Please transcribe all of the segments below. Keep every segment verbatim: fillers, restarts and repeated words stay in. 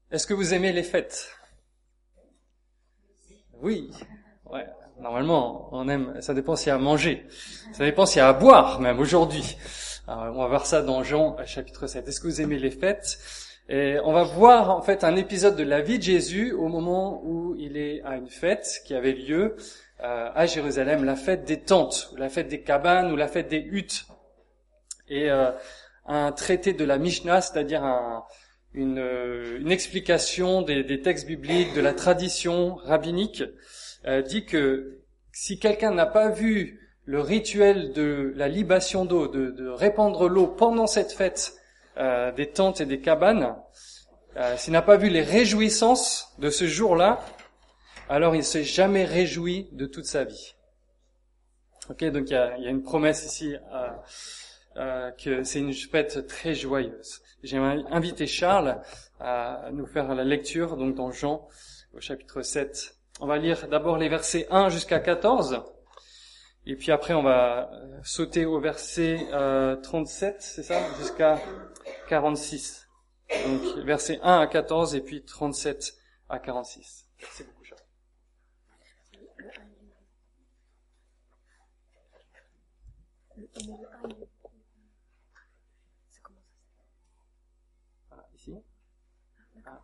Est-ce que vous aimez les fêtes? Oui. Ouais. Normalement, on aime, ça dépend s'il y a à manger. Ça dépend s'il y a à boire, même aujourd'hui. Alors, on va voir ça dans Jean, chapitre sept. Est-ce que vous aimez les fêtes? Et on va voir, en fait, un épisode de la vie de Jésus au moment où il est à une fête qui avait lieu euh, à Jérusalem, la fête des tentes, ou la fête des cabanes, ou la fête des huttes. Et euh, un traité de la Mishnah, c'est-à-dire un, une, une explication des, des textes bibliques, de la tradition rabbinique, euh, dit que si quelqu'un n'a pas vu le rituel de la libation d'eau, de, de répandre l'eau pendant cette fête euh, des tentes et des cabanes, euh, s'il n'a pas vu les réjouissances de ce jour-là, alors il ne s'est jamais réjoui de toute sa vie. Ok, donc il y a, il y a une promesse ici euh, euh, que c'est une fête très joyeuse. J'aimerais inviter Charles à nous faire la lecture, donc dans Jean, au chapitre sept. On va lire d'abord les versets un jusqu'à quatorze, et puis après on va sauter au verset euh, trente-sept, c'est ça, jusqu'à quarante-six. Donc versets un à quatorze et puis trente-sept à quarante-six. Merci beaucoup, Charles. Voilà, ici. Ah,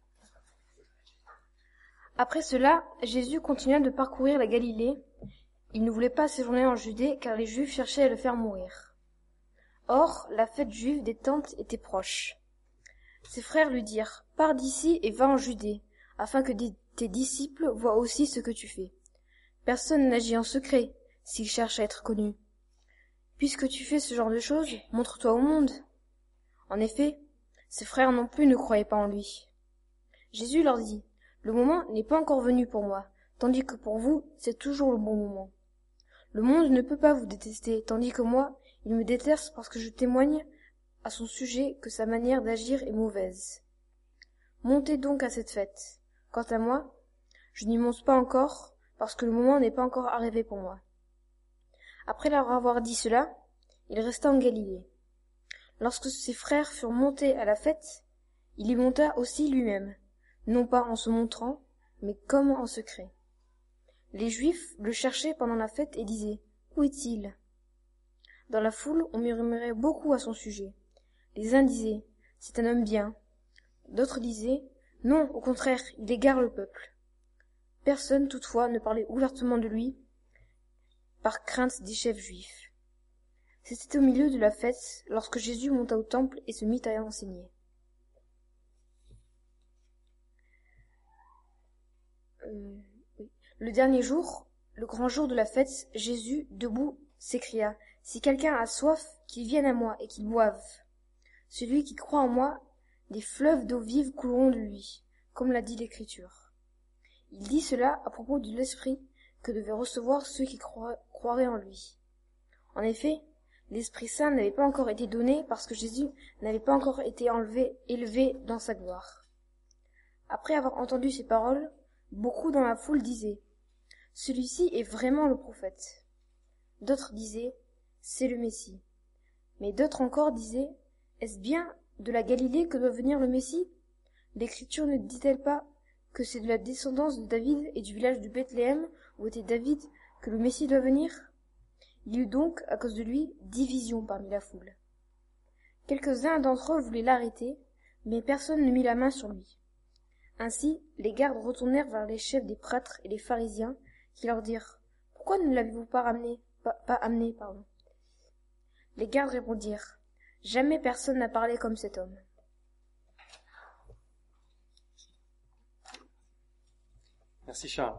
Après cela, Jésus continua de parcourir la Galilée. Il ne voulait pas séjourner en Judée, car les Juifs cherchaient à le faire mourir. Or, la fête juive des tentes était proche. Ses frères lui dirent, « Pars d'ici et va en Judée, afin que tes disciples voient aussi ce que tu fais. Personne n'agit en secret, s'il cherche à être connu. Puisque tu fais ce genre de choses, montre-toi au monde. » En effet, ses frères non plus ne croyaient pas en lui. Jésus leur dit, « Le moment n'est pas encore venu pour moi, tandis que pour vous, c'est toujours le bon moment. Le monde ne peut pas vous détester, tandis que moi, il me déteste parce que je témoigne à son sujet que sa manière d'agir est mauvaise. Montez donc à cette fête. Quant à moi, je n'y monte pas encore, parce que le moment n'est pas encore arrivé pour moi. » Après leur avoir dit cela, il resta en Galilée. Lorsque ses frères furent montés à la fête, il y monta aussi lui-même, non pas en se montrant, mais comme en secret. Les Juifs le cherchaient pendant la fête et disaient « Où est-il » Dans la foule, on murmurait beaucoup à son sujet. Les uns disaient « C'est un homme bien ». D'autres disaient « Non, au contraire, il égare le peuple ». Personne, toutefois, ne parlait ouvertement de lui, par crainte des chefs juifs. C'était au milieu de la fête, lorsque Jésus monta au temple et se mit à enseigner. Euh, oui. Le dernier jour, le grand jour de la fête, Jésus, debout, s'écria, « Si quelqu'un a soif, qu'il vienne à moi et qu'il boive. Celui qui croit en moi, des fleuves d'eau vive couleront de lui, comme l'a dit l'Écriture. » Il dit cela à propos de l'Esprit que devaient recevoir ceux qui croiraient, croiraient en lui. En effet, l'Esprit Saint n'avait pas encore été donné parce que Jésus n'avait pas encore été enlevé, élevé dans sa gloire. Après avoir entendu ces paroles, beaucoup dans la foule disaient « Celui-ci est vraiment le prophète. » D'autres disaient « C'est le Messie. » Mais d'autres encore disaient « Est-ce bien de la Galilée que doit venir le Messie? L'Écriture ne dit-elle pas que c'est de la descendance de David et du village de Bethléem où était David que le Messie doit venir? » Il y eut donc, à cause de lui, division parmi la foule. Quelques-uns d'entre eux voulaient l'arrêter, mais personne ne mit la main sur lui. Ainsi, les gardes retournèrent vers les chefs des prêtres et les pharisiens, qui leur dirent « Pourquoi ne l'avez-vous pas ramené, pas, pas amené, pardon ?» Les gardes répondirent « Jamais personne n'a parlé comme cet homme. » Merci Charles.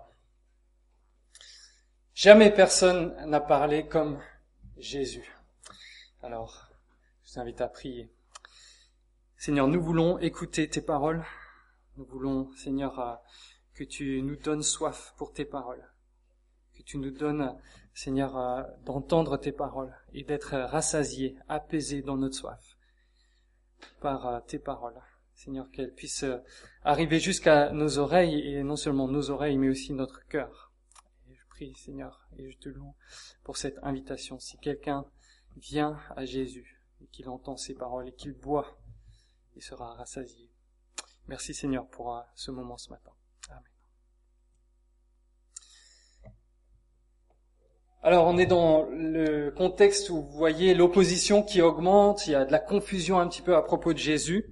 Jamais personne n'a parlé comme Jésus. Alors, je vous invite à prier. Seigneur, nous voulons écouter tes paroles. Nous voulons, Seigneur, que tu nous donnes soif pour tes paroles. Que tu nous donnes, Seigneur, d'entendre tes paroles et d'être rassasiés, apaisés dans notre soif par tes paroles. Seigneur, qu'elles puissent arriver jusqu'à nos oreilles, et non seulement nos oreilles, mais aussi notre cœur. Et je prie, Seigneur, et je te loue pour cette invitation. Si quelqu'un vient à Jésus, et qu'il entend ses paroles, et qu'il boit, il sera rassasié. Merci Seigneur pour ce moment ce matin. Amen. Alors on est dans le contexte où vous voyez l'opposition qui augmente, il y a de la confusion un petit peu à propos de Jésus,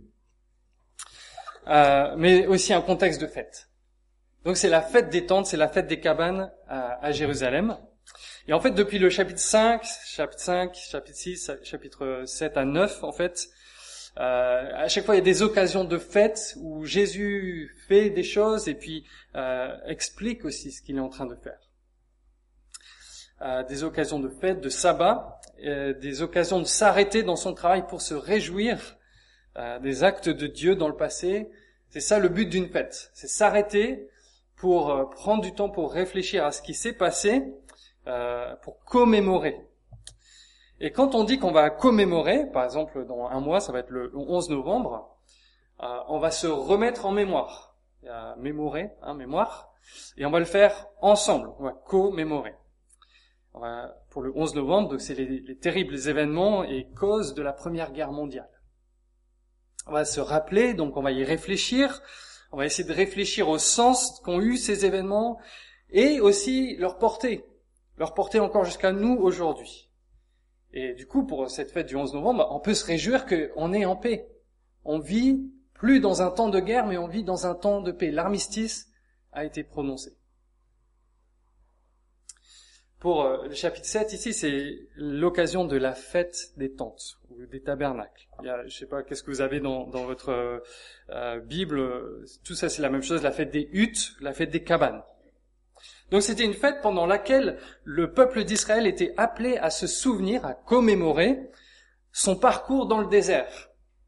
euh, mais aussi un contexte de fête. Donc c'est la fête des tentes, c'est la fête des cabanes à, à Jérusalem. Et en fait depuis le chapitre cinq, chapitre cinq, chapitre six, chapitre sept à neuf en fait, euh, à chaque fois il y a des occasions de fête où Jésus fait des choses et puis euh, explique aussi ce qu'il est en train de faire. Euh, des occasions de fête, de sabbat, euh, des occasions de s'arrêter dans son travail pour se réjouir euh, des actes de Dieu dans le passé. C'est ça le but d'une fête, c'est s'arrêter pour euh, prendre du temps pour réfléchir à ce qui s'est passé, euh, pour commémorer. Et quand on dit qu'on va commémorer, par exemple dans un mois, ça va être le onze novembre, euh, on va se remettre en mémoire. Il y a mémorer, hein, mémoire, et on va le faire ensemble, on va commémorer. Pour le onze novembre, donc c'est les, les terribles événements et causes de la Première Guerre mondiale. On va se rappeler, donc on va y réfléchir, on va essayer de réfléchir au sens qu'ont eu ces événements et aussi leur portée, leur portée encore jusqu'à nous aujourd'hui. Et du coup, pour cette fête du onze novembre, on peut se réjouir qu'on est en paix. On vit plus dans un temps de guerre, mais on vit dans un temps de paix. L'armistice a été prononcé. Pour le chapitre sept, ici, c'est l'occasion de la fête des tentes, ou des tabernacles. Il y a, je sais pas, qu'est-ce que vous avez dans, dans votre euh, Bible, tout ça c'est la même chose, la fête des huttes, la fête des cabanes. Donc c'était une fête pendant laquelle le peuple d'Israël était appelé à se souvenir, à commémorer son parcours dans le désert.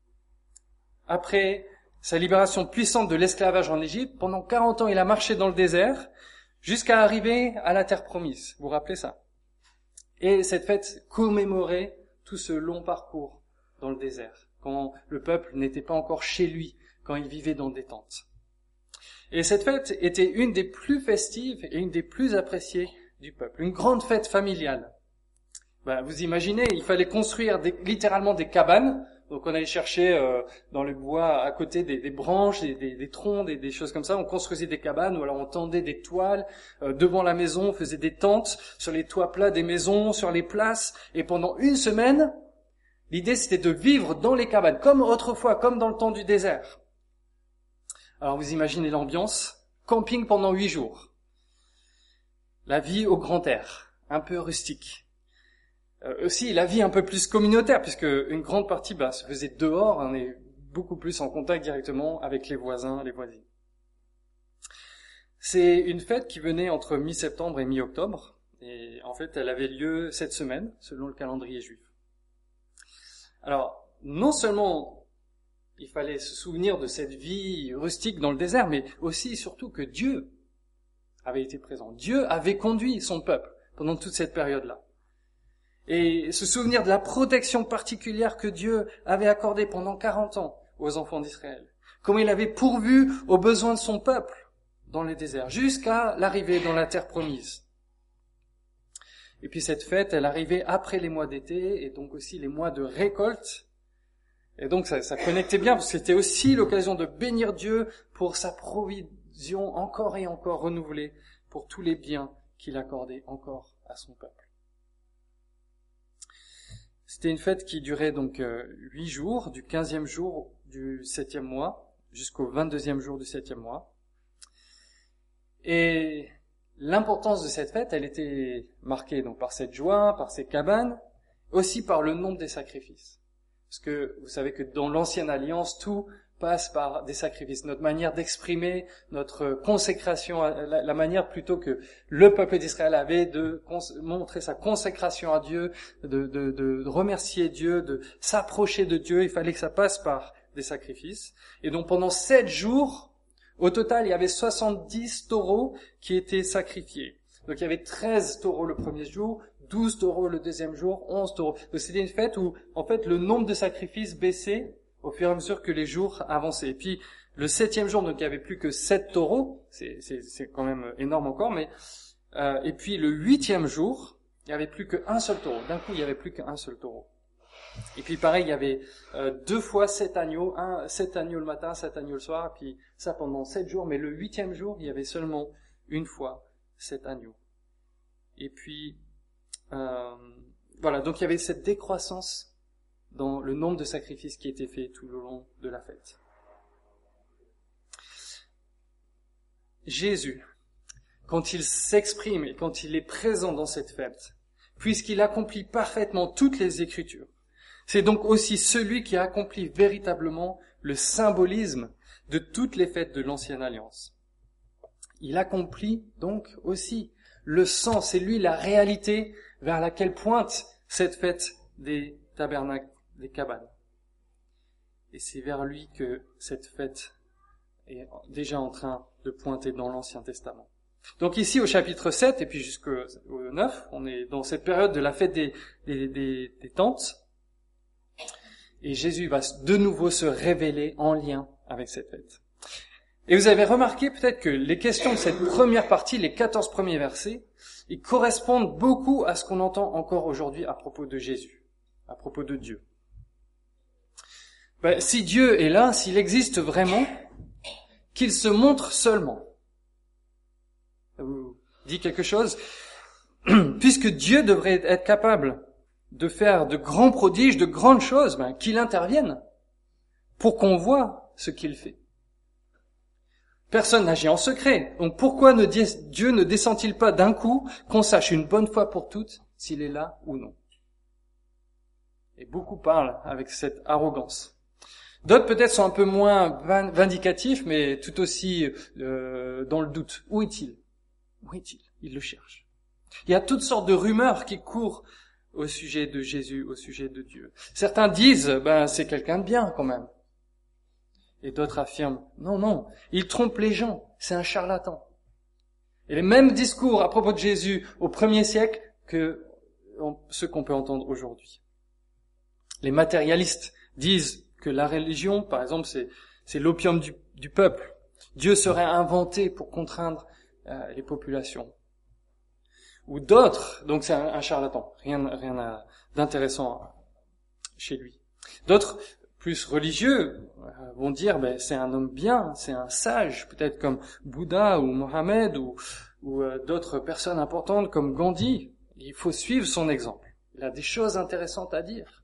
Après sa libération puissante de l'esclavage en Égypte, pendant quarante ans il a marché dans le désert, jusqu'à arriver à la terre promise. Vous vous rappelez ça? Et cette fête commémorait tout ce long parcours dans le désert, quand le peuple n'était pas encore chez lui, quand il vivait dans des tentes. Et cette fête était une des plus festives et une des plus appréciées du peuple, une grande fête familiale. Ben, vous imaginez, il fallait construire des, littéralement des cabanes. Donc on allait chercher euh, dans le bois à côté des, des branches, des, des, des troncs, des, des choses comme ça. On construisait des cabanes ou alors on tendait des toiles euh, devant la maison, on faisait des tentes sur les toits plats des maisons, sur les places. Et pendant une semaine, l'idée c'était de vivre dans les cabanes, comme autrefois, comme dans le temps du désert. Alors vous imaginez l'ambiance, camping pendant huit jours. La vie au grand air, un peu rustique. Euh, aussi la vie un peu plus communautaire, puisque une grande partie bah, se faisait dehors, on est beaucoup plus en contact directement avec les voisins, les voisines. C'est une fête qui venait entre mi-septembre et mi-octobre, et en fait elle avait lieu cette semaine, selon le calendrier juif. Alors, non seulement il fallait se souvenir de cette vie rustique dans le désert, mais aussi et surtout que Dieu avait été présent. Dieu avait conduit son peuple pendant toute cette période-là. Et se souvenir de la protection particulière que Dieu avait accordée pendant quarante ans aux enfants d'Israël. Comment il avait pourvu aux besoins de son peuple dans les déserts, jusqu'à l'arrivée dans la terre promise. Et puis cette fête, elle arrivait après les mois d'été, et donc aussi les mois de récolte. Et donc ça, ça connectait bien, parce que c'était aussi l'occasion de bénir Dieu pour sa provision encore et encore renouvelée, pour tous les biens qu'il accordait encore à son peuple. C'était une fête qui durait donc huit euh, jours, du quinzième jour du septième mois jusqu'au vingt-deuxième jour du septième mois. Et l'importance de cette fête, elle était marquée donc par cette joie, par ces cabanes, aussi par le nombre des sacrifices. Parce que vous savez que dans l'ancienne alliance, tout passe par des sacrifices. Notre manière d'exprimer notre consécration, la, la manière plutôt que le peuple d'Israël avait de cons- montrer sa consécration à Dieu, de, de, de remercier Dieu, de s'approcher de Dieu, il fallait que ça passe par des sacrifices. Et donc pendant sept jours, au total, il y avait soixante-dix taureaux qui étaient sacrifiés. Donc il y avait treize taureaux le premier jour, douze taureaux le deuxième jour, onze taureaux. Donc c'était une fête où, en fait, le nombre de sacrifices baissait au fur et à mesure que les jours avançaient. Et puis, le septième jour, donc il n'y avait plus que sept taureaux, c'est, c'est, c'est quand même énorme encore, mais euh, et puis le huitième jour, il n'y avait plus qu'un seul taureau. D'un coup, il n'y avait plus qu'un seul taureau. Et puis pareil, il y avait euh, deux fois sept agneaux, un, sept agneaux le matin, sept agneaux le soir, et puis ça pendant sept jours, mais le huitième jour, il y avait seulement une fois sept agneaux. Et puis, euh, voilà, donc il y avait cette décroissance dans le nombre de sacrifices qui étaient faits tout le long de la fête. Jésus, quand il s'exprime et quand il est présent dans cette fête, puisqu'il accomplit parfaitement toutes les Écritures, c'est donc aussi celui qui accomplit véritablement le symbolisme de toutes les fêtes de l'Ancienne Alliance. Il accomplit donc aussi le sens, c'est lui la réalité vers laquelle pointe cette fête des tabernacles, des cabanes. Et c'est vers lui que cette fête est déjà en train de pointer dans l'Ancien Testament. Donc ici au chapitre sept et puis jusqu'au neuf, on est dans cette période de la fête des, des, des, des tentes. Et Jésus va de nouveau se révéler en lien avec cette fête. Et vous avez remarqué peut-être que les questions de cette première partie, les quatorze premiers versets, ils correspondent beaucoup à ce qu'on entend encore aujourd'hui à propos de Jésus, à propos de Dieu. Ben, si Dieu est là, s'il existe vraiment, qu'il se montre seulement. Ça vous dit quelque chose? Puisque Dieu devrait être capable de faire de grands prodiges, de grandes choses, ben, qu'il intervienne pour qu'on voit ce qu'il fait. Personne n'agit en secret. Donc pourquoi ne Dieu ne descend-il pas d'un coup qu'on sache une bonne fois pour toutes s'il est là ou non? Et beaucoup parlent avec cette arrogance. D'autres peut-être sont un peu moins vindicatifs, mais tout aussi euh, dans le doute. Où est-il? Où est-il? Ils le cherchent. Il y a toutes sortes de rumeurs qui courent au sujet de Jésus, au sujet de Dieu. Certains disent, ben c'est quelqu'un de bien quand même. Et d'autres affirment, non, non, il trompe les gens, c'est un charlatan. Et les mêmes discours à propos de Jésus au premier siècle que ceux qu'on peut entendre aujourd'hui. Les matérialistes disent que la religion, par exemple, c'est, c'est l'opium du, du peuple. Dieu serait inventé pour contraindre euh, les populations. Ou d'autres, donc c'est un, un charlatan, rien, rien à, d'intéressant chez lui. D'autres, plus religieux, vont dire ben c'est un homme bien, c'est un sage, peut-être comme Bouddha ou Mohammed ou, ou euh, d'autres personnes importantes comme Gandhi. Il faut suivre son exemple. Il a des choses intéressantes à dire.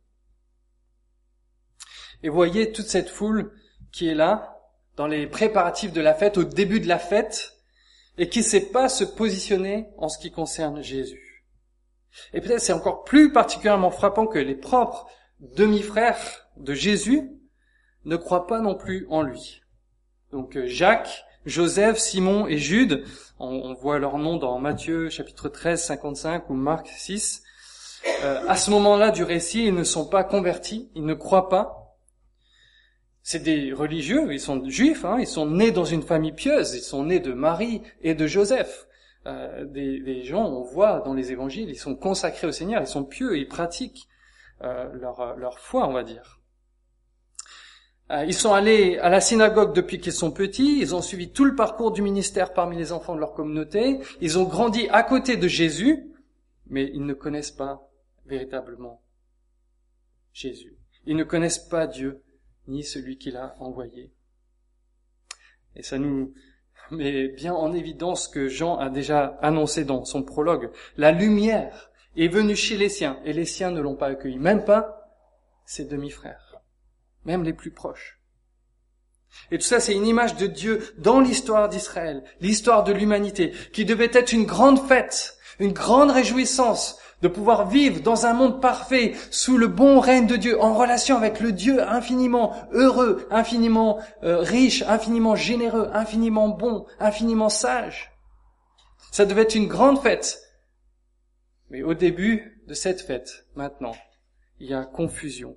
Et voyez toute cette foule qui est là, dans les préparatifs de la fête, au début de la fête, et qui ne sait pas se positionner en ce qui concerne Jésus. Et peut-être c'est encore plus particulièrement frappant que les propres demi-frères de Jésus ne croient pas non plus en lui. Donc Jacques, Joseph, Simon et Jude, on, on voit leurs noms dans Matthieu chapitre treize, cinquante-cinq ou Marc six. Euh, à ce moment-là du récit, ils ne sont pas convertis, ils ne croient pas. C'est des religieux, ils sont juifs, hein, ils sont nés dans une famille pieuse, ils sont nés de Marie et de Joseph. Euh, des, des gens, on voit dans les évangiles, ils sont consacrés au Seigneur, ils sont pieux, ils pratiquent euh, leur, leur foi, on va dire. Euh, ils sont allés à la synagogue depuis qu'ils sont petits, ils ont suivi tout le parcours du ministère parmi les enfants de leur communauté, ils ont grandi à côté de Jésus, mais ils ne connaissent pas véritablement Jésus. Ils ne connaissent pas Dieu, ni celui qui l'a envoyé. Et ça nous met bien en évidence ce que Jean a déjà annoncé dans son prologue. La lumière est venue chez les siens, et les siens ne l'ont pas accueilli, même pas ses demi-frères, même les plus proches. Et tout ça, c'est une image de Dieu dans l'histoire d'Israël, l'histoire de l'humanité, qui devait être une grande fête, une grande réjouissance, de pouvoir vivre dans un monde parfait, sous le bon règne de Dieu, en relation avec le Dieu infiniment heureux, infiniment euh, riche, infiniment généreux, infiniment bon, infiniment sage. Ça devait être une grande fête. Mais au début de cette fête, maintenant, il y a confusion.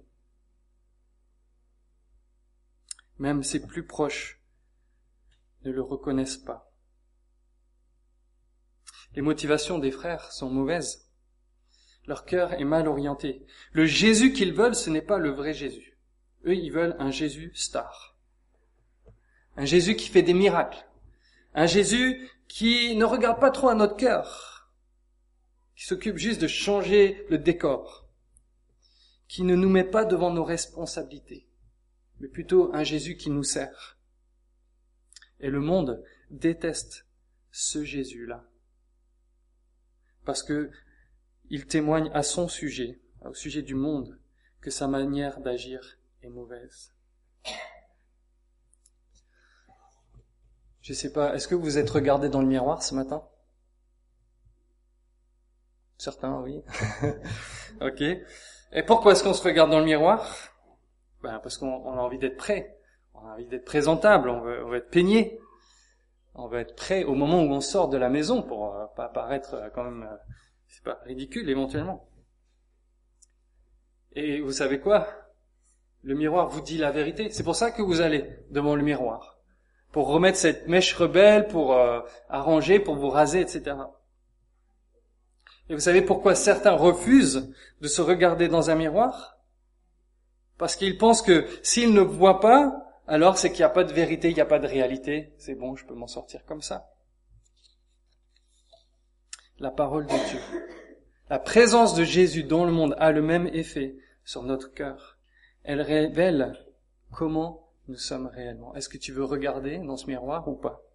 Même ses plus proches ne le reconnaissent pas. Les motivations des frères sont mauvaises. Leur cœur est mal orienté. Le Jésus qu'ils veulent, ce n'est pas le vrai Jésus. Eux, ils veulent un Jésus star. Un Jésus qui fait des miracles. Un Jésus qui ne regarde pas trop à notre cœur. Qui s'occupe juste de changer le décor. qui ne nous met pas devant nos responsabilités, mais plutôt un Jésus qui nous sert. Et le monde déteste ce Jésus-là, parce que il témoigne à son sujet, au sujet du monde, que sa manière d'agir est mauvaise. Je sais pas, est-ce que vous êtes regardé dans le miroir ce matin? Certains, oui. Ok. Et pourquoi est-ce qu'on se regarde dans le miroir? Ben, parce qu'on on a envie d'être prêt. On a envie d'être présentable. On veut, on veut être peigné. On veut être prêt au moment où on sort de la maison pour euh, pas paraître euh, quand même, euh, c'est pas ridicule éventuellement. Et vous savez quoi? Le miroir vous dit la vérité. C'est pour ça que vous allez devant le miroir. Pour remettre cette mèche rebelle, pour euh, arranger, pour vous raser, et cetera. Et vous savez pourquoi certains refusent de se regarder dans un miroir? Parce qu'ils pensent que s'ils ne voient pas, alors c'est qu'il n'y a pas de vérité, il n'y a pas de réalité. C'est bon, je peux m'en sortir comme ça. La parole de Dieu. La présence de Jésus dans le monde a le même effet sur notre cœur. Elle révèle comment nous sommes réellement. Est-ce que tu veux regarder dans ce miroir ou pas?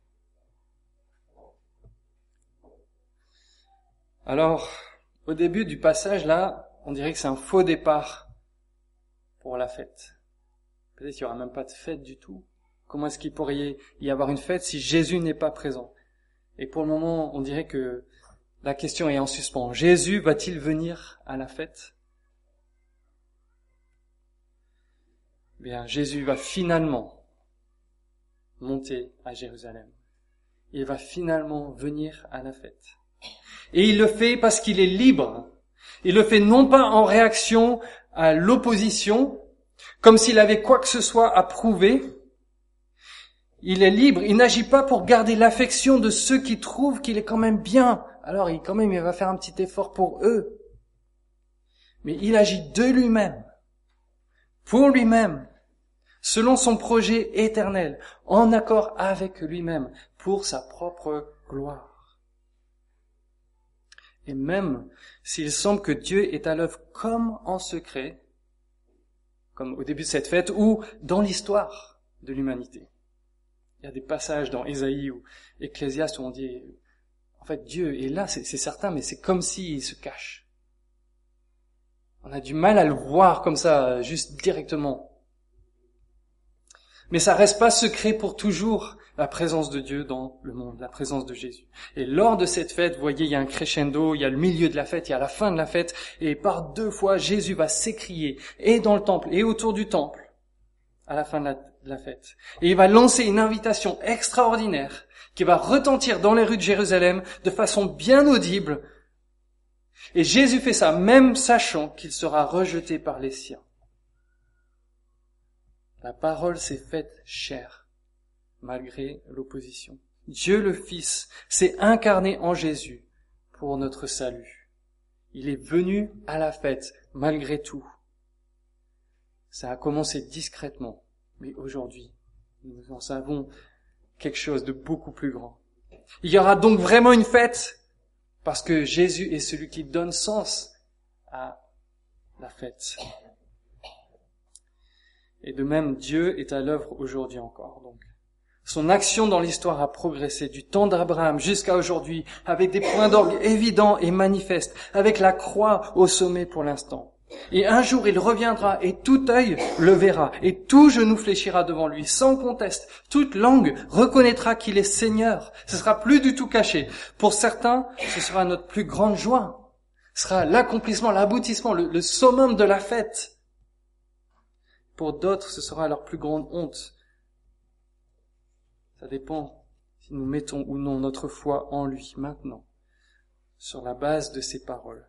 Alors, au début du passage, là, on dirait que c'est un faux départ pour la fête. Peut-être qu'il n'y aura même pas de fête du tout. Comment est-ce qu'il pourrait y avoir une fête si Jésus n'est pas présent? Et pour le moment, on dirait que la question est en suspens. Jésus va-t-il venir à la fête? Bien, Jésus va finalement monter à Jérusalem. Il va finalement venir à la fête. Et il le fait parce qu'il est libre. Il le fait non pas en réaction à l'opposition, comme s'il avait quoi que ce soit à prouver. Il est libre. Il n'agit pas pour garder l'affection de ceux qui trouvent qu'il est quand même bien. Alors, il, quand même, il va faire un petit effort pour eux. Mais il agit de lui-même, pour lui-même, selon son projet éternel, en accord avec lui-même, pour sa propre gloire. Et même s'il semble que Dieu est à l'œuvre comme en secret, comme au début de cette fête, ou dans l'histoire de l'humanité. Il y a des passages dans Ésaïe ou Ecclésiaste où on dit, en fait, Dieu est là, c'est, c'est certain, mais c'est comme s'il se cache. On a du mal à le voir comme ça, juste directement. Mais ça reste pas secret pour toujours, la présence de Dieu dans le monde, la présence de Jésus. Et lors de cette fête, vous voyez, il y a un crescendo, il y a le milieu de la fête, il y a la fin de la fête, et par deux fois, Jésus va s'écrier, et dans le temple, et autour du temple, à la fin de la, de la fête. Et il va lancer une invitation extraordinaire, qui va retentir dans les rues de Jérusalem, de façon bien audible. Et Jésus fait ça, même sachant qu'il sera rejeté par les siens. La parole s'est faite chair, malgré l'opposition. Dieu le Fils s'est incarné en Jésus pour notre salut. Il est venu à la fête, malgré tout. Ça a commencé discrètement, mais aujourd'hui, nous en savons quelque chose de beaucoup plus grand. Il y aura donc vraiment une fête, parce que Jésus est celui qui donne sens à la fête. Et de même, Dieu est à l'œuvre aujourd'hui encore. Donc, son action dans l'histoire a progressé du temps d'Abraham jusqu'à aujourd'hui, avec des points d'orgue évidents et manifestes, avec la croix au sommet pour l'instant. Et un jour, il reviendra et tout œil le verra et tout genou fléchira devant lui, sans conteste. Toute langue reconnaîtra qu'il est Seigneur. Ce sera plus du tout caché. Pour certains, ce sera notre plus grande joie. Ce sera l'accomplissement, l'aboutissement, le, le summum de la fête. Pour d'autres, ce sera leur plus grande honte. Ça dépend si nous mettons ou non notre foi en lui maintenant, sur la base de ses paroles.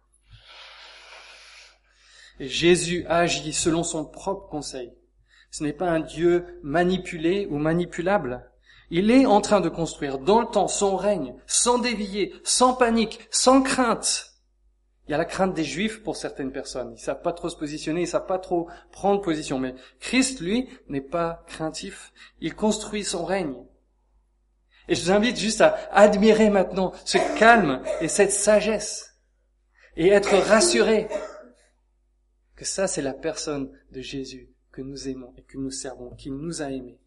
Et Jésus agit selon son propre conseil. Ce n'est pas un Dieu manipulé ou manipulable. Il est en train de construire dans le temps son règne, sans dévier, sans panique, sans crainte. Il y a la crainte des Juifs pour certaines personnes. Ils savent pas trop se positionner, ils savent pas trop prendre position. Mais Christ, lui, n'est pas craintif. Il construit son règne. Et je vous invite juste à admirer maintenant ce calme et cette sagesse. Et être rassuré. que ça c'est la personne de Jésus que nous aimons et que nous servons, qu'il nous a aimés.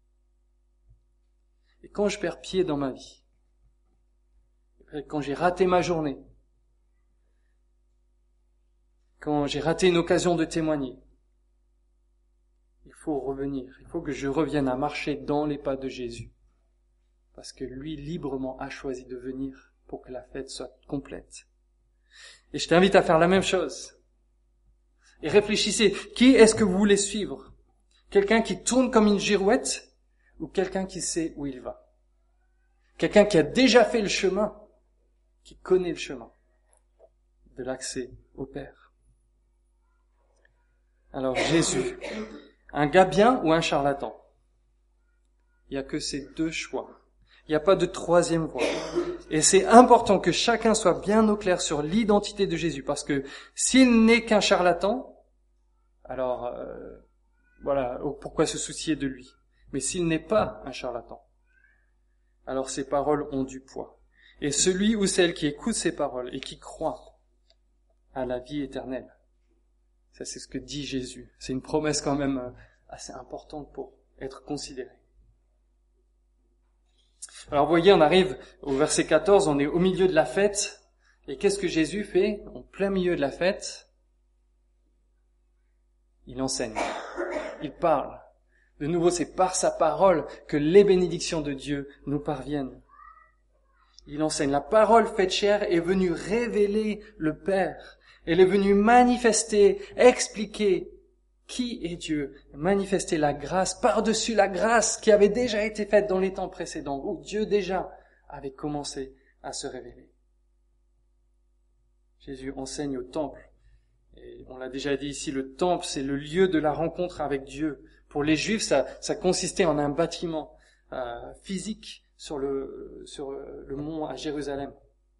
Et quand je perds pied dans ma vie, quand j'ai raté ma journée, quand j'ai raté une occasion de témoigner, il faut revenir, il faut que je revienne à marcher dans les pas de Jésus. Parce que lui, librement, a choisi de venir pour que la fête soit complète. Et je t'invite à faire la même chose. Et réfléchissez, qui est-ce que vous voulez suivre? Quelqu'un qui tourne comme une girouette ou quelqu'un qui sait où il va? Quelqu'un qui a déjà fait le chemin, qui connaît le chemin de l'accès au Père. Alors Jésus, un gars bien ou un charlatan? Il n'y a que ces deux choix. Il n'y a pas de troisième voie. Et c'est important que chacun soit bien au clair sur l'identité de Jésus, parce que s'il n'est qu'un charlatan, alors euh, voilà, pourquoi se soucier de lui? Mais s'il n'est pas un charlatan, alors ses paroles ont du poids. Et celui ou celle qui écoute ses paroles et qui croit à la vie éternelle, ça c'est ce que dit Jésus. C'est une promesse quand même assez importante pour être considérée. Alors vous voyez, on arrive au verset quatorze, on est au milieu de la fête. Et qu'est-ce que Jésus fait en plein milieu de la fête? Il enseigne, il parle. De nouveau, c'est par sa parole que les bénédictions de Dieu nous parviennent. Il enseigne. La parole faite chair est venue révéler le Père. Elle est venue manifester, expliquer qui est Dieu, manifester la grâce par-dessus la grâce qui avait déjà été faite dans les temps précédents, où Dieu déjà avait commencé à se révéler. Jésus enseigne au temple. Et on l'a déjà dit ici, le temple, c'est le lieu de la rencontre avec Dieu. Pour les Juifs, ça, ça consistait en un bâtiment euh, physique sur le, sur le mont à Jérusalem.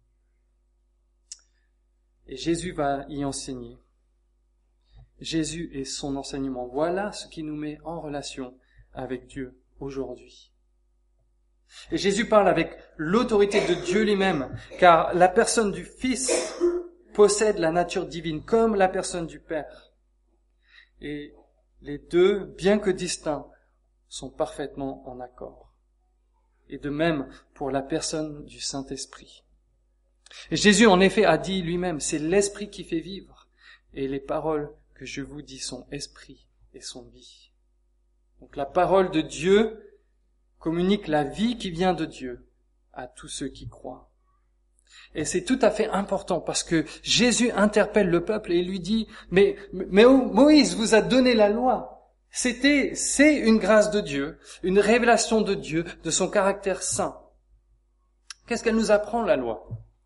Et Jésus va y enseigner. Jésus et son enseignement. Voilà ce qui nous met en relation avec Dieu aujourd'hui. Et Jésus parle avec l'autorité de Dieu lui-même, car la personne du Fils possède la nature divine comme la personne du Père. Et les deux, bien que distincts, sont parfaitement en accord. Et de même pour la personne du Saint-Esprit. Et Jésus, en effet, a dit lui-même, c'est l'Esprit qui fait vivre, et les paroles que je vous dis sont esprit et sont vie. Donc la parole de Dieu communique la vie qui vient de Dieu à tous ceux qui croient. Et c'est tout à fait important parce que Jésus interpelle le peuple et lui dit, mais, mais Moïse vous a donné la loi. C'était, c'est une grâce de Dieu, une révélation de Dieu, de son caractère saint. Qu'est-ce qu'elle nous apprend, la loi?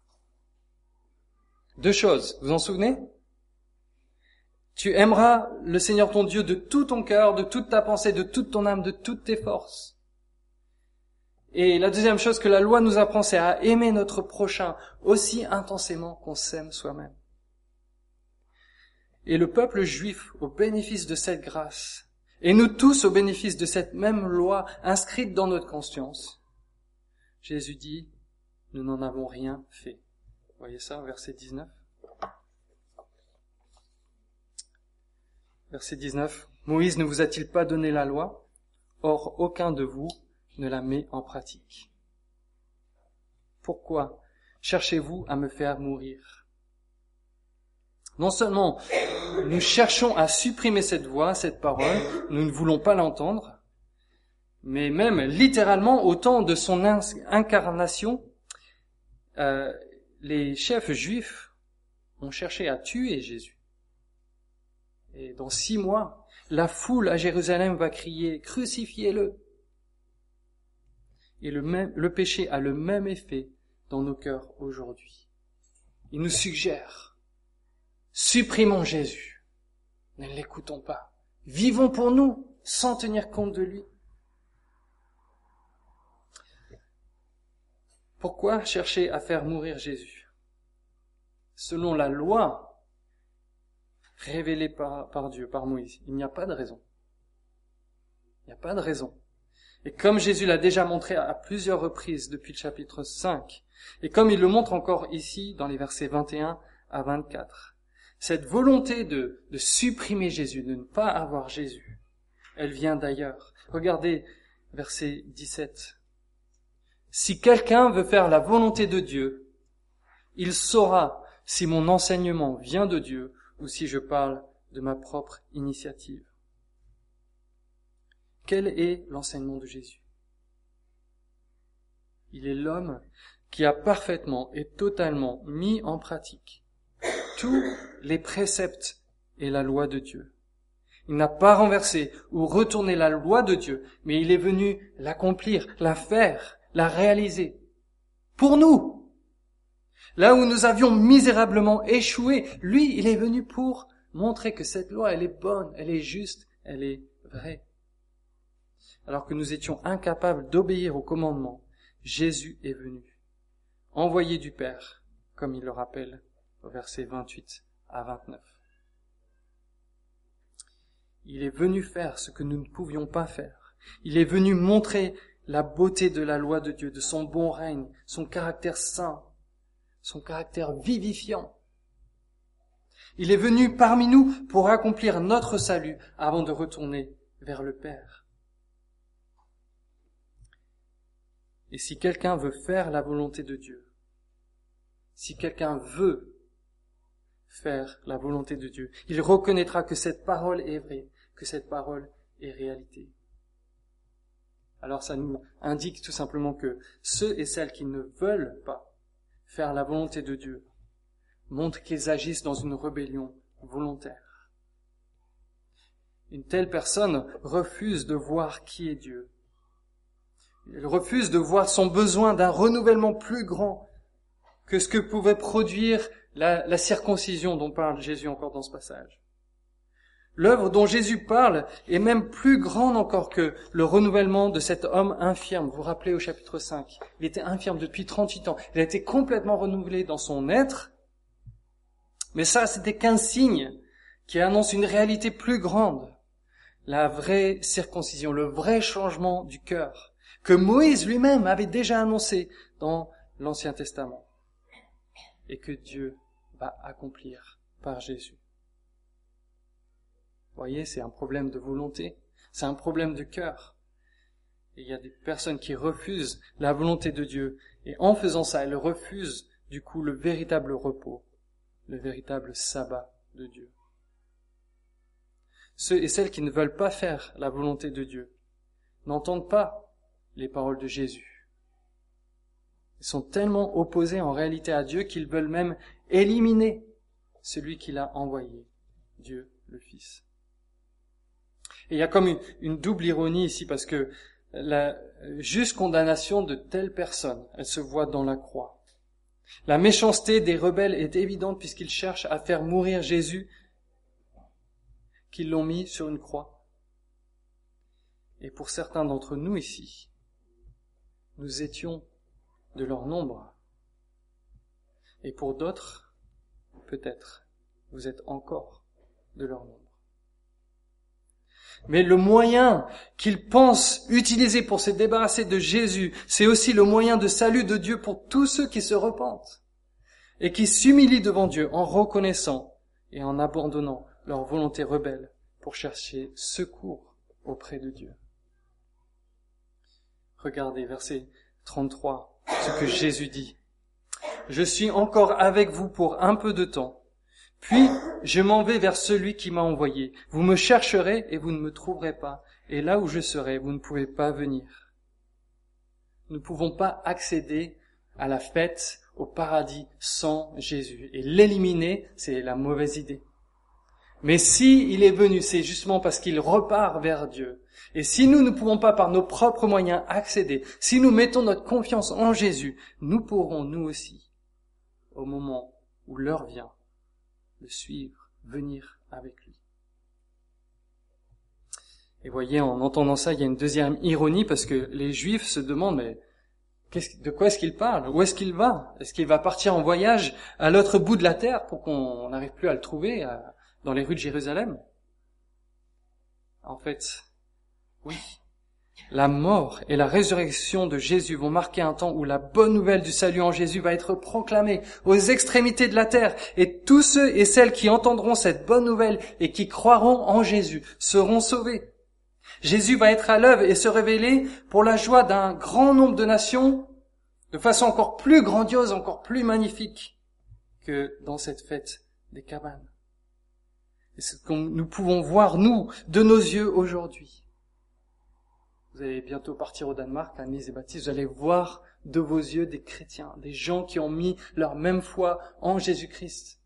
Deux choses, vous en souvenez? Tu aimeras le Seigneur ton Dieu de tout ton cœur, de toute ta pensée, de toute ton âme, de toutes tes forces. Et la deuxième chose que la loi nous apprend, c'est à aimer notre prochain aussi intensément qu'on s'aime soi-même. Et le peuple juif, au bénéfice de cette grâce, et nous tous au bénéfice de cette même loi inscrite dans notre conscience, Jésus dit, nous n'en avons rien fait. Vous voyez ça, verset dix-neuf? Verset dix-neuf. Moïse ne vous a-t-il pas donné la loi? Or, aucun de vous ne la met en pratique. Pourquoi cherchez-vous à me faire mourir? Non seulement nous cherchons à supprimer cette voix, cette parole, nous ne voulons pas l'entendre, mais même littéralement au temps de son incarnation, euh, les chefs juifs ont cherché à tuer Jésus. Et dans six mois, la foule à Jérusalem va crier « Crucifiez-le » Et le, même, le péché a le même effet dans nos cœurs aujourd'hui. Il nous suggère « Supprimons Jésus, ne l'écoutons pas, vivons pour nous sans tenir compte de lui ». Pourquoi chercher à faire mourir Jésus? Selon la loi révélée par, par Dieu, par Moïse, il n'y a pas de raison. Il n'y a pas de raison. Et comme Jésus l'a déjà montré à plusieurs reprises depuis le chapitre cinq, et comme il le montre encore ici dans les versets vingt et un à vingt-quatre, cette volonté de, de supprimer Jésus, de ne pas avoir Jésus, elle vient d'ailleurs. Regardez verset dix-sept. Si quelqu'un veut faire la volonté de Dieu, il saura si mon enseignement vient de Dieu ou si je parle de ma propre initiative. Quel est l'enseignement de Jésus? Il est l'homme qui a parfaitement et totalement mis en pratique tous les préceptes et la loi de Dieu. Il n'a pas renversé ou retourné la loi de Dieu, mais il est venu l'accomplir, la faire, la réaliser. Pour nous, là où nous avions misérablement échoué, lui, il est venu pour montrer que cette loi, elle est bonne, elle est juste, elle est vraie. Alors que nous étions incapables d'obéir au commandement, Jésus est venu, envoyé du Père, comme il le rappelle au verset vingt-huit à vingt-neuf. Il est venu faire ce que nous ne pouvions pas faire. Il est venu montrer la beauté de la loi de Dieu, de son bon règne, son caractère saint, son caractère vivifiant. Il est venu parmi nous pour accomplir notre salut avant de retourner vers le Père. Et si quelqu'un veut faire la volonté de Dieu, si quelqu'un veut faire la volonté de Dieu, il reconnaîtra que cette parole est vraie, que cette parole est réalité. Alors ça nous indique tout simplement que ceux et celles qui ne veulent pas faire la volonté de Dieu montrent qu'ils agissent dans une rébellion volontaire. Une telle personne refuse de voir qui est Dieu. Elle refuse de voir son besoin d'un renouvellement plus grand que ce que pouvait produire la, la circoncision dont parle Jésus encore dans ce passage. L'œuvre dont Jésus parle est même plus grande encore que le renouvellement de cet homme infirme. Vous vous rappelez au chapitre cinq, il était infirme depuis trente-huit ans. Il a été complètement renouvelé dans son être. Mais ça, c'était qu'un signe qui annonce une réalité plus grande. La vraie circoncision, le vrai changement du cœur, que Moïse lui-même avait déjà annoncé dans l'Ancien Testament, et que Dieu va accomplir par Jésus. Vous voyez, c'est un problème de volonté, c'est un problème de cœur. Et il y a des personnes qui refusent la volonté de Dieu, et en faisant ça, elles refusent du coup le véritable repos, le véritable sabbat de Dieu. Ceux et celles qui ne veulent pas faire la volonté de Dieu n'entendent pas les paroles de Jésus. Ils sont tellement opposés en réalité à Dieu qu'ils veulent même éliminer celui qui l'a envoyé, Dieu le Fils. Et il y a comme une, une double ironie ici parce que la juste condamnation de telles personnes, elle se voit dans la croix. La méchanceté des rebelles est évidente puisqu'ils cherchent à faire mourir Jésus, qu'ils l'ont mis sur une croix. Et pour certains d'entre nous ici, nous étions de leur nombre. Et pour d'autres, peut-être, vous êtes encore de leur nombre. Mais le moyen qu'ils pensent utiliser pour se débarrasser de Jésus, c'est aussi le moyen de salut de Dieu pour tous ceux qui se repentent et qui s'humilient devant Dieu en reconnaissant et en abandonnant leur volonté rebelle pour chercher secours auprès de Dieu. Regardez verset trente-trois, ce que Jésus dit. « Je suis encore avec vous pour un peu de temps. Puis, je m'en vais vers celui qui m'a envoyé. Vous me chercherez et vous ne me trouverez pas. Et là où je serai, vous ne pouvez pas venir. » Nous ne pouvons pas accéder à la fête, au paradis, sans Jésus. Et l'éliminer, c'est la mauvaise idée. Mais si il est venu, c'est justement parce qu'il repart vers Dieu. Et si nous ne pouvons pas par nos propres moyens accéder, si nous mettons notre confiance en Jésus, nous pourrons nous aussi, au moment où l'heure vient, le suivre, venir avec lui. Et voyez, en entendant ça, il y a une deuxième ironie parce que les Juifs se demandent, mais qu'est-ce, de quoi est-ce qu'il parle? Où est-ce qu'il va? Est-ce qu'il va partir en voyage à l'autre bout de la terre pour qu'on n'arrive plus à le trouver à, dans les rues de Jérusalem? En fait, oui. La mort et la résurrection de Jésus vont marquer un temps où la bonne nouvelle du salut en Jésus va être proclamée aux extrémités de la terre, et tous ceux et celles qui entendront cette bonne nouvelle et qui croiront en Jésus seront sauvés. Jésus va être à l'œuvre et se révéler pour la joie d'un grand nombre de nations de façon encore plus grandiose, encore plus magnifique que dans cette fête des cabanes. Et c'est ce que nous pouvons voir, nous, de nos yeux aujourd'hui. Vous allez bientôt partir au Danemark, à Nice et Baptiste, vous allez voir de vos yeux des chrétiens, des gens qui ont mis leur même foi en Jésus-Christ.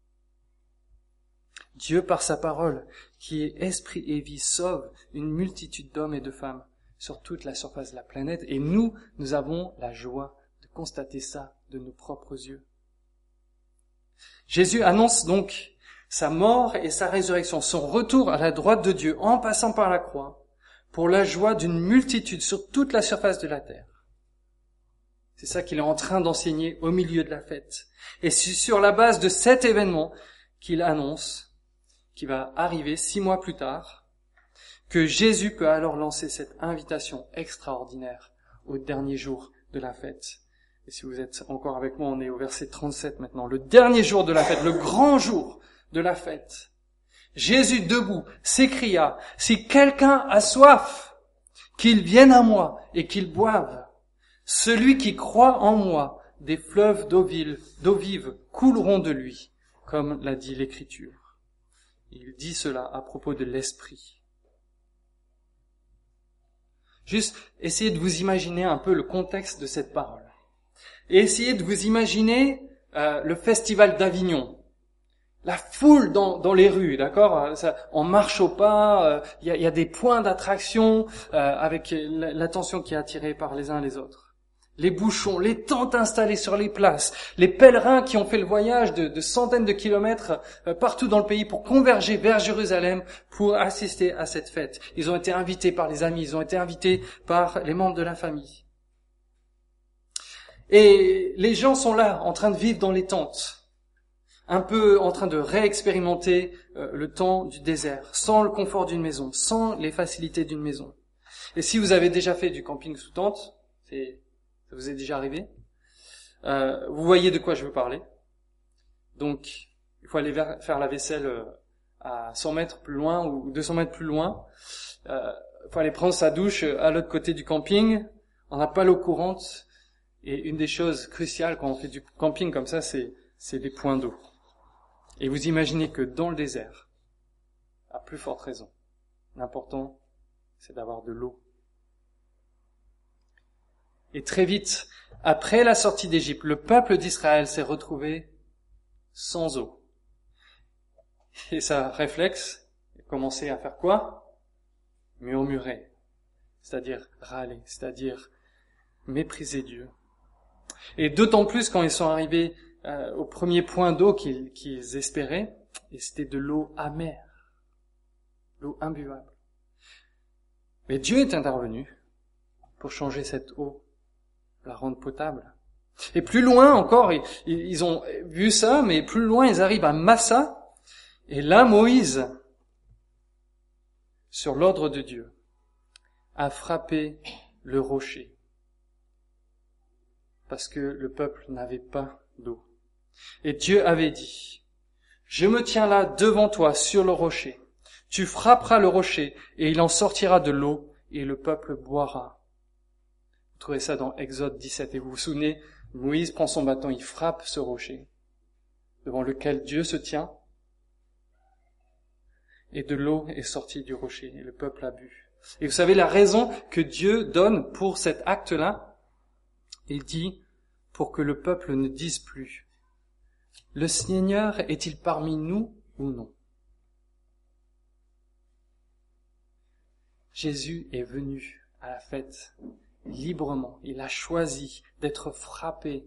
Dieu, par sa parole, qui est esprit et vie, sauve une multitude d'hommes et de femmes sur toute la surface de la planète. Et nous, nous avons la joie de constater ça de nos propres yeux. Jésus annonce donc sa mort et sa résurrection, son retour à la droite de Dieu en passant par la croix, pour la joie d'une multitude sur toute la surface de la terre. C'est ça qu'il est en train d'enseigner au milieu de la fête. Et c'est sur la base de cet événement qu'il annonce, qui va arriver six mois plus tard, que Jésus peut alors lancer cette invitation extraordinaire au dernier jour de la fête. Et si vous êtes encore avec moi, on est au verset trente-sept maintenant. Le dernier jour de la fête, le grand jour de la fête. Jésus debout s'écria, « Si quelqu'un a soif, qu'il vienne à moi et qu'il boive. Celui qui croit en moi, des fleuves d'eau vive, d'eau vive couleront de lui, comme l'a dit l'Écriture. » Il dit cela à propos de l'Esprit. Juste essayez de vous imaginer un peu le contexte de cette parole. Et essayez de vous imaginer euh, le festival d'Avignon. La foule dans, dans les rues, d'accord? Ça, on marche au pas, il euh, y, y a des points d'attraction euh, avec l'attention qui est attirée par les uns et les autres. Les bouchons, les tentes installées sur les places, les pèlerins qui ont fait le voyage de, de centaines de kilomètres euh, partout dans le pays pour converger vers Jérusalem pour assister à cette fête. Ils ont été invités par les amis, ils ont été invités par les membres de la famille. Et les gens sont là, en train de vivre dans les tentes, un peu en train de réexpérimenter euh, le temps du désert, sans le confort d'une maison, sans les facilités d'une maison. Et si vous avez déjà fait du camping sous tente, c'est, ça vous est déjà arrivé, euh, vous voyez de quoi je veux parler. Donc, il faut aller vers, faire la vaisselle euh, à cent mètres plus loin ou deux cents mètres plus loin. Euh, il faut aller prendre sa douche à l'autre côté du camping. On n'a pas l'eau courante. Et une des choses cruciales quand on fait du camping comme ça, c'est, c'est les points d'eau. Et vous imaginez que dans le désert, à plus forte raison, l'important, c'est d'avoir de l'eau. Et très vite, après la sortie d'Égypte, le peuple d'Israël s'est retrouvé sans eau. Et sa réflexe, commencer à faire quoi? Murmurer, c'est-à-dire râler, c'est-à-dire mépriser Dieu. Et d'autant plus quand ils sont arrivés euh, au premier point d'eau qu'ils, qu'ils espéraient, et c'était de l'eau amère, l'eau imbuvable. Mais Dieu est intervenu pour changer cette eau, la rendre potable. Et plus loin encore, ils, ils ont vu ça, mais plus loin ils arrivent à Massa, et là Moïse, sur l'ordre de Dieu, a frappé le rocher, parce que le peuple n'avait pas d'eau. Et Dieu avait dit, « Je me tiens là devant toi sur le rocher. Tu frapperas le rocher et il en sortira de l'eau et le peuple boira. » Vous trouvez ça dans Exode dix-sept. Et vous vous souvenez, Moïse prend son bâton, il frappe ce rocher devant lequel Dieu se tient. Et de l'eau est sortie du rocher et le peuple a bu. Et vous savez la raison que Dieu donne pour cet acte-là? Il dit, pour que le peuple ne dise plus, « Le Seigneur est-il parmi nous ou non ?» Jésus est venu à la fête librement. Il a choisi d'être frappé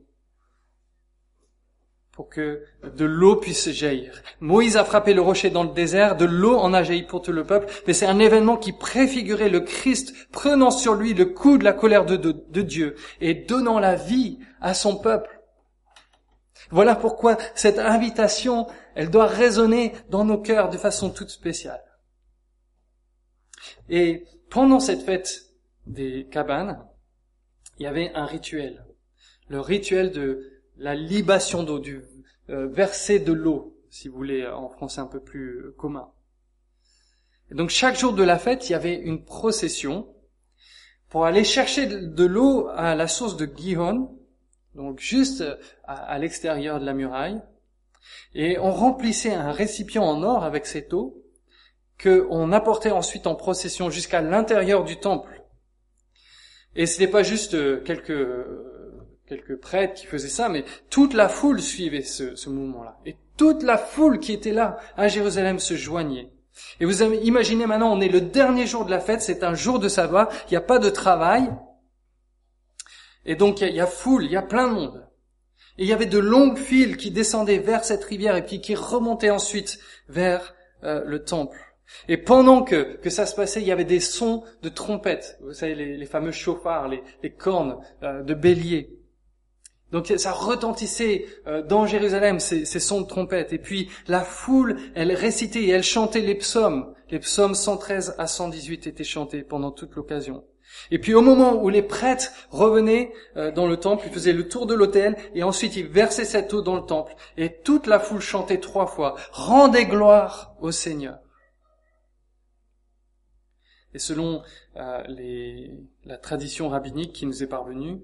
pour que de l'eau puisse jaillir. Moïse a frappé le rocher dans le désert, de l'eau en a jailli pour tout le peuple, mais c'est un événement qui préfigurait le Christ prenant sur lui le coup de la colère de, de, de Dieu et donnant la vie à son peuple. Voilà pourquoi cette invitation, elle doit résonner dans nos cœurs de façon toute spéciale. Et pendant cette fête des cabanes, il y avait un rituel. Le rituel de la libation d'eau, du euh, verser de l'eau, si vous voulez, en français un peu plus euh, commun. Et donc chaque jour de la fête, il y avait une procession pour aller chercher de, de l'eau à la source de Gihon, donc juste à, à l'extérieur de la muraille, et on remplissait un récipient en or avec cette eau qu'on apportait ensuite en procession jusqu'à l'intérieur du temple. Et ce n'est pas juste quelques quelques prêtres qui faisaient ça, mais toute la foule suivait ce, ce mouvement-là. Et toute la foule qui était là à Jérusalem se joignait. Et vous imaginez maintenant, on est le dernier jour de la fête, c'est un jour de sabbat, il n'y a pas de travail. Et donc il y, y a foule, il y a plein de monde. Et il y avait de longues files qui descendaient vers cette rivière et puis qui remontaient ensuite vers euh, le temple. Et pendant que, que ça se passait, il y avait des sons de trompettes. Vous savez, les, les fameux chauffards, les, les cornes euh, de bélier. Donc ça retentissait euh, dans Jérusalem, ces, ces sons de trompettes. Et puis la foule, elle récitait et elle chantait les psaumes. Les psaumes cent treize à cent dix-huit étaient chantés pendant toute l'occasion. Et puis au moment où les prêtres revenaient euh, dans le temple, ils faisaient le tour de l'autel et ensuite ils versaient cette eau dans le temple. Et toute la foule chantait trois fois « Rendez gloire au Seigneur ». Et selon euh, les, la tradition rabbinique qui nous est parvenue,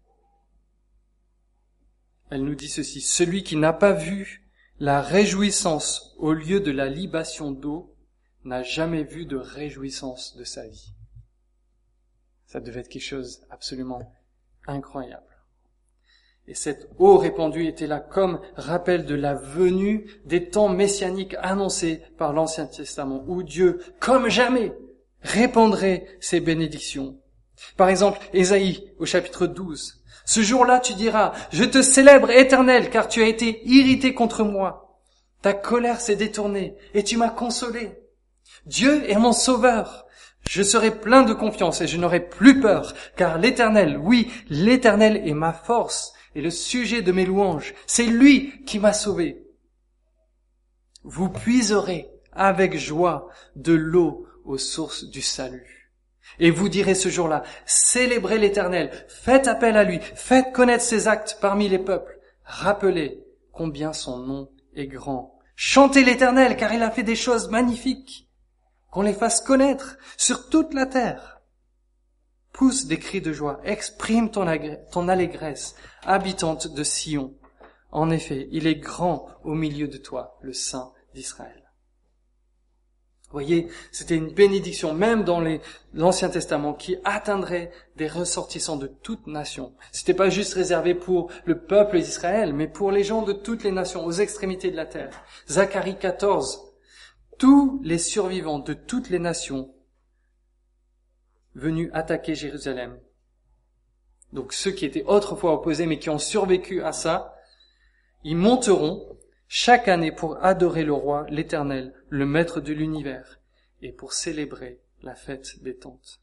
elle nous dit ceci: celui qui n'a pas vu la réjouissance au lieu de la libation d'eau n'a jamais vu de réjouissance de sa vie. Ça devait être quelque chose absolument incroyable. Et cette eau répandue était là comme rappel de la venue des temps messianiques annoncés par l'Ancien Testament, où Dieu, comme jamais, répandrait ses bénédictions. Par exemple, Ésaïe au chapitre douze. Ce jour-là, tu diras, je te célèbre, Éternel, car tu as été irrité contre moi. Ta colère s'est détournée et tu m'as consolé. Dieu est mon sauveur. Je serai plein de confiance et je n'aurai plus peur, car l'Éternel, oui, l'Éternel est ma force et le sujet de mes louanges. C'est lui qui m'a sauvé. Vous puiserez avec joie de l'eau aux sources du salut. Et vous direz ce jour-là, célébrez l'Éternel, faites appel à lui, faites connaître ses actes parmi les peuples. Rappelez combien son nom est grand. Chantez l'Éternel, car il a fait des choses magnifiques. Qu'on les fasse connaître sur toute la terre. Pousse des cris de joie, exprime ton, agré- ton allégresse, habitante de Sion. En effet, il est grand au milieu de toi, le Saint d'Israël. Vous voyez, c'était une bénédiction, même dans les, l'Ancien Testament, qui atteindrait des ressortissants de toute nation. C'était pas juste réservé pour le peuple d'Israël, mais pour les gens de toutes les nations, aux extrémités de la terre. Zacharie quatorze. Tous les survivants de toutes les nations venus attaquer Jérusalem, donc ceux qui étaient autrefois opposés mais qui ont survécu à ça, ils monteront chaque année pour adorer le roi, l'Éternel, le maître de l'univers, et pour célébrer la fête des tentes.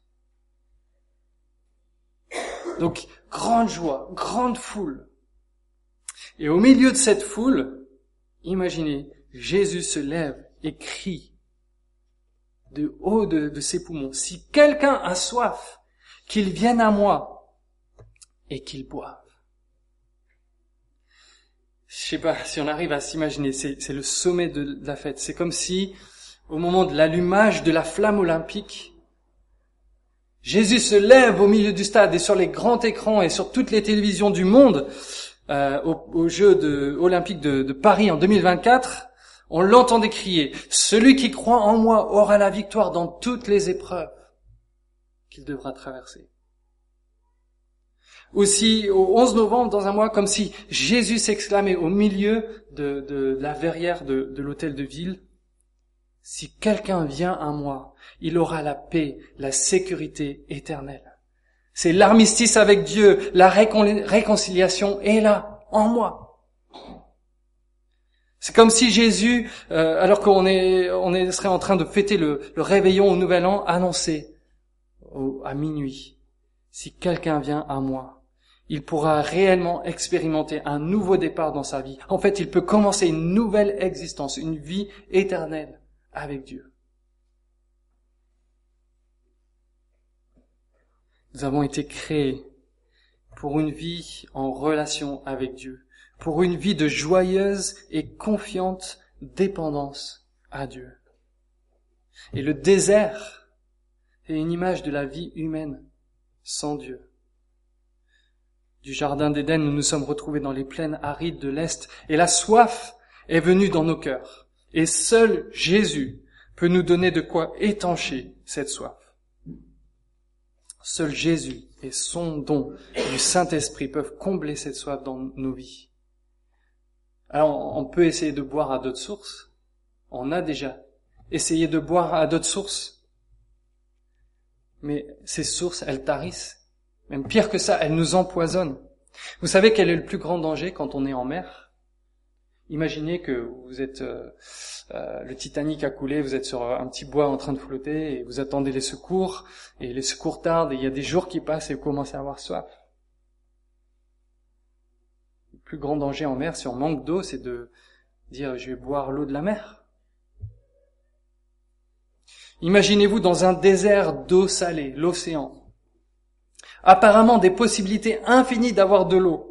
Donc, grande joie, grande foule. Et au milieu de cette foule, imaginez, Jésus se lève et crie de haut de, de ses poumons, si quelqu'un a soif, qu'il vienne à moi et qu'il boive. Je sais pas si on arrive à s'imaginer, c'est, c'est le sommet de, de la fête. C'est comme si, au moment de l'allumage de la flamme olympique, Jésus se lève au milieu du stade et sur les grands écrans et sur toutes les télévisions du monde, euh, aux, aux Jeux de, olympiques de, de Paris en deux mille vingt-quatre, on l'entendait crier « Celui qui croit en moi aura la victoire dans toutes les épreuves qu'il devra traverser. » Aussi, au onze novembre, dans un mois, comme si Jésus s'exclamait au milieu de, de, de la verrière de, de l'hôtel de ville, « Si quelqu'un vient à moi, il aura la paix, la sécurité éternelle. » C'est l'armistice avec Dieu, la récon- réconciliation est là, en moi. C'est comme si Jésus, euh, alors qu'on est, on est, serait en train de fêter le, le réveillon au Nouvel An, annonçait au, à minuit, « Si quelqu'un vient à moi, il pourra réellement expérimenter un nouveau départ dans sa vie. En fait, il peut commencer une nouvelle existence, une vie éternelle avec Dieu. » Nous avons été créés pour une vie en relation avec Dieu, pour une vie de joyeuse et confiante dépendance à Dieu. Et le désert est une image de la vie humaine sans Dieu. Du jardin d'Éden, nous nous sommes retrouvés dans les plaines arides de l'Est, et la soif est venue dans nos cœurs. Et seul Jésus peut nous donner de quoi étancher cette soif. Seul Jésus et son don du Saint-Esprit peuvent combler cette soif dans nos vies. Alors, on peut essayer de boire à d'autres sources. On a déjà essayé de boire à d'autres sources. Mais ces sources, elles tarissent. Même pire que ça, elles nous empoisonnent. Vous savez quel est le plus grand danger quand on est en mer ? Imaginez que vous êtes, euh, euh, le Titanic a coulé, vous êtes sur un petit bois en train de flotter et vous attendez les secours, et les secours tardent et il y a des jours qui passent et vous commencez à avoir soif. Le plus grand danger en mer, si on manque d'eau, c'est de dire je vais boire l'eau de la mer. Imaginez-vous dans un désert d'eau salée, l'océan. Apparemment des possibilités infinies d'avoir de l'eau.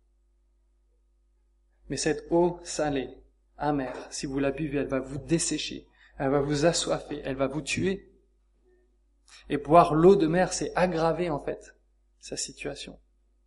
Mais cette eau salée, amère, si vous la buvez, elle va vous dessécher, elle va vous assoiffer, elle va vous tuer. Et boire l'eau de mer, c'est aggraver en fait sa situation.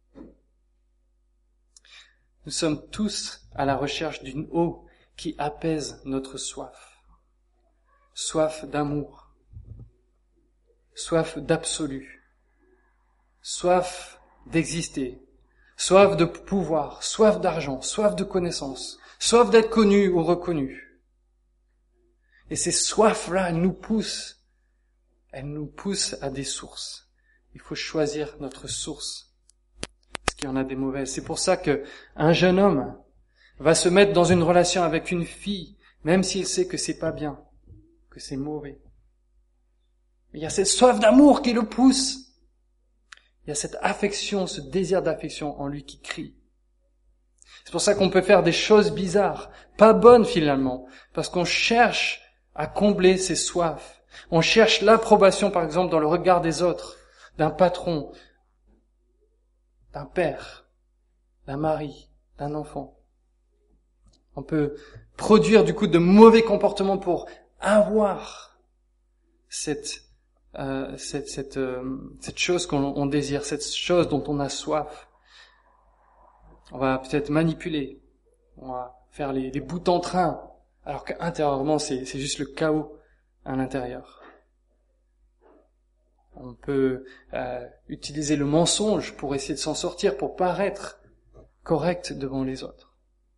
Nous sommes tous à la recherche d'une eau qui apaise notre soif. Soif d'amour, soif d'absolu, soif d'exister, soif de pouvoir, soif d'argent, soif de connaissance, soif d'être connu ou reconnu. Et ces soifs-là, elles nous poussent, elles nous poussent à des sources. Il faut choisir notre source, parce qu'il y en a des mauvaises. C'est pour ça que un jeune homme va se mettre dans une relation avec une fille, même s'il sait que c'est pas bien, que c'est mauvais. Mais il y a cette soif d'amour qui le pousse. Il y a cette affection, ce désir d'affection en lui qui crie. C'est pour ça qu'on peut faire des choses bizarres, pas bonnes finalement, parce qu'on cherche à combler ses soifs. On cherche l'approbation, par exemple, dans le regard des autres, d'un patron, d'un père, d'un mari, d'un enfant. On peut produire du coup de mauvais comportements pour avoir cette Euh, cette, cette, euh, cette chose qu'on on désire, cette chose dont on a soif. On va peut-être manipuler, on va faire les, les bouts en train, alors qu'intérieurement c'est, c'est juste le chaos à l'intérieur. On peut euh, utiliser le mensonge pour essayer de s'en sortir, pour paraître correct devant les autres.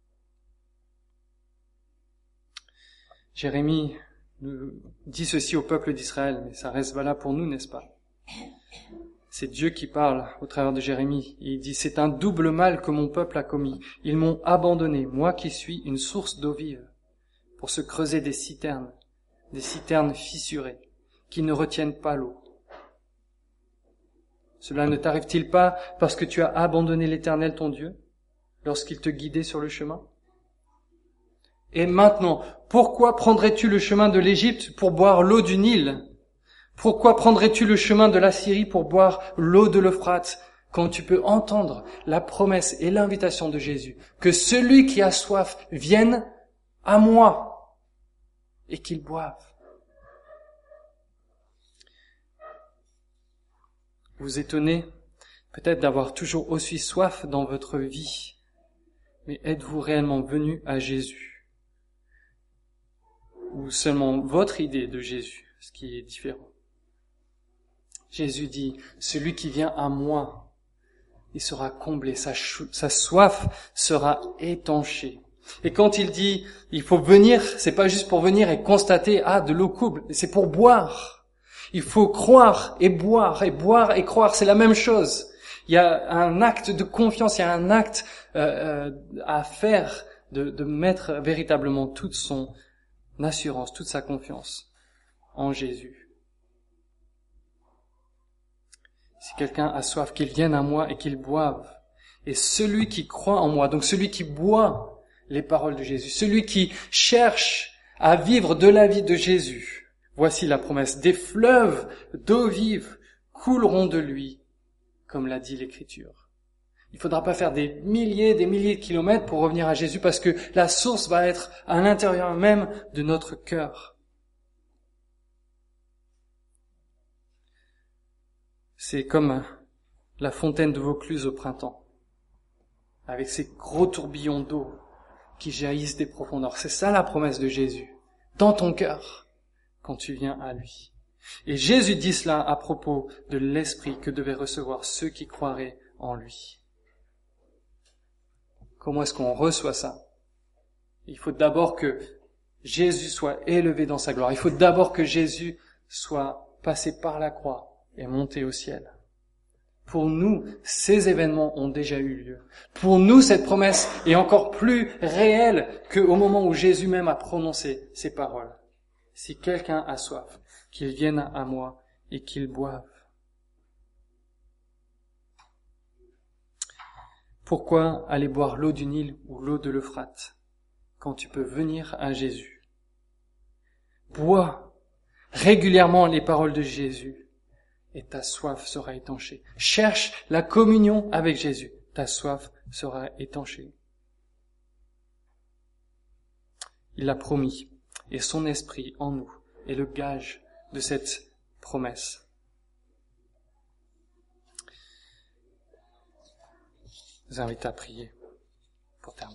Jérémie nous dit ceci au peuple d'Israël, mais ça reste valable pour nous, n'est-ce pas? C'est Dieu qui parle au travers de Jérémie. Il dit, c'est un double mal que mon peuple a commis. Ils m'ont abandonné, moi qui suis une source d'eau vive, pour se creuser des citernes, des citernes fissurées, qui ne retiennent pas l'eau. Cela ne t'arrive-t-il pas parce que tu as abandonné l'Éternel ton Dieu, lorsqu'il te guidait sur le chemin? Et maintenant, pourquoi prendrais-tu le chemin de l'Égypte pour boire l'eau du Nil? Pourquoi prendrais-tu le chemin de la Syrie pour boire l'eau de l'Euphrate, quand tu peux entendre la promesse et l'invitation de Jésus, que celui qui a soif vienne à moi et qu'il boive? Vous étonnez peut-être d'avoir toujours aussi soif dans votre vie, mais êtes-vous réellement venu à Jésus? Ou seulement votre idée de Jésus, ce qui est différent. Jésus dit, celui qui vient à moi, il sera comblé, sa, chou- sa soif sera étanchée. Et quand il dit, il faut venir, c'est pas juste pour venir et constater, ah, de l'eau coule, c'est pour boire. Il faut croire et boire, et boire et croire, c'est la même chose. Il y a un acte de confiance, il y a un acte euh, euh, à faire, de, de mettre véritablement toute son assurance, toute sa confiance en Jésus. Si quelqu'un a soif, qu'il vienne à moi et qu'il boive. Et celui qui croit en moi, donc celui qui boit les paroles de Jésus, celui qui cherche à vivre de la vie de Jésus, voici la promesse, des fleuves d'eau vive couleront de lui comme l'a dit l'Écriture. Il ne faudra pas faire des milliers, des milliers de kilomètres pour revenir à Jésus parce que la source va être à l'intérieur même de notre cœur. C'est comme la fontaine de Vaucluse au printemps, avec ses gros tourbillons d'eau qui jaillissent des profondeurs. C'est ça la promesse de Jésus, dans ton cœur, quand tu viens à lui. Et Jésus dit cela à propos de l'Esprit que devaient recevoir ceux qui croiraient en lui. Comment est-ce qu'on reçoit ça? Il faut d'abord que Jésus soit élevé dans sa gloire. Il faut d'abord que Jésus soit passé par la croix et monté au ciel. Pour nous, ces événements ont déjà eu lieu. Pour nous, cette promesse est encore plus réelle qu'au moment où Jésus même a prononcé ces paroles. Si quelqu'un a soif, qu'il vienne à moi et qu'il boive. Pourquoi aller boire l'eau du Nil ou l'eau de l'Euphrate quand tu peux venir à Jésus? Bois régulièrement les paroles de Jésus et ta soif sera étanchée. Cherche la communion avec Jésus, ta soif sera étanchée. Il l'a promis et son esprit en nous est le gage de cette promesse. Je vous invite à prier pour terminer.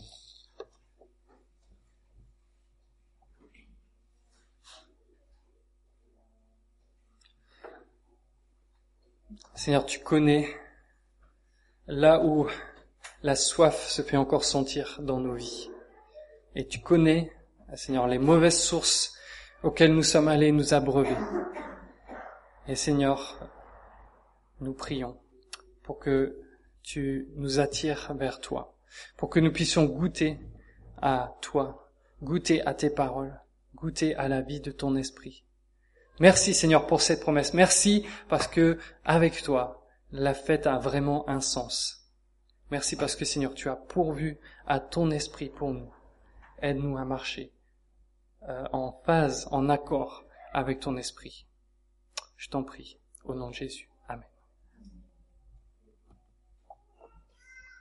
Seigneur, tu connais là où la soif se fait encore sentir dans nos vies. Et tu connais, Seigneur, les mauvaises sources auxquelles nous sommes allés nous abreuver. Et Seigneur, nous prions pour que tu nous attires vers toi, pour que nous puissions goûter à toi, goûter à tes paroles, goûter à la vie de ton esprit. Merci Seigneur pour cette promesse. Merci parce que avec toi, la fête a vraiment un sens. Merci parce que Seigneur, tu as pourvu à ton esprit pour nous. Aide-nous à marcher euh, en phase, en accord avec ton esprit. Je t'en prie, au nom de Jésus. Amen.